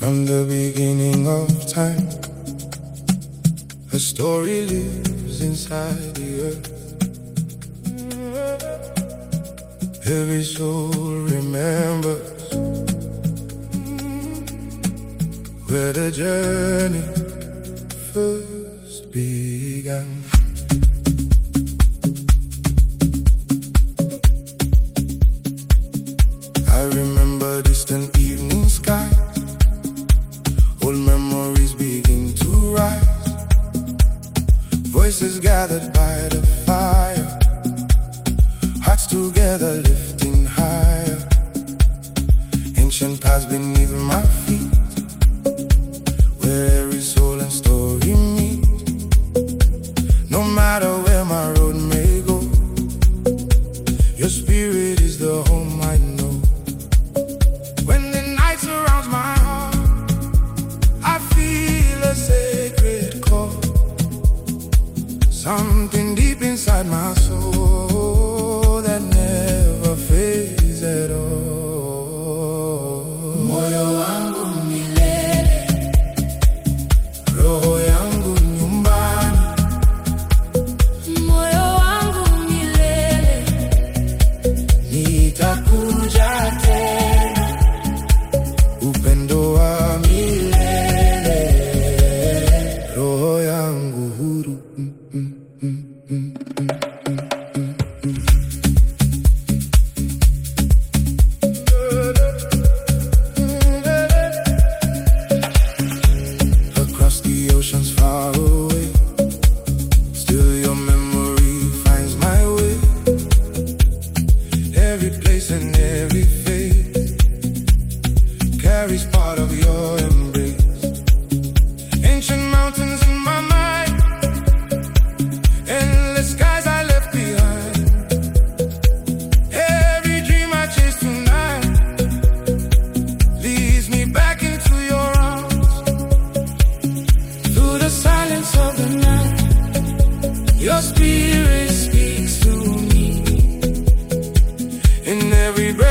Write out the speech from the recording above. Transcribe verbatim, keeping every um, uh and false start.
From the beginning of time, a story lives inside the earth. Every soul remembers where the journey first began. I remember distant evening skies, old memories begin to rise. Voices gathered by the fire, hearts together lifting higher. Ancient paths beneath my feet, where every soul and story meet. No matter where my road may go, your spirit is the home I know. When the night surrounds my heart, I feel a sacred call. Something deep inside my soul that never fades at all. Moyo wangu milele, roho yangu nyumbani. Moyo wangu milele, nitakuja tena, upendo wa milele, roho yangu huru. mm, mm, mm, mm, mm, mm, mm. Across the oceans far away, still your memory finds my way. Every place and every face carries part of your embrace. Ancient mountains in my mind, endless skies I left behind. Every dream I chase tonight leads me back into your arms. Through the silence of the night, your spirit speaks to me. In every breath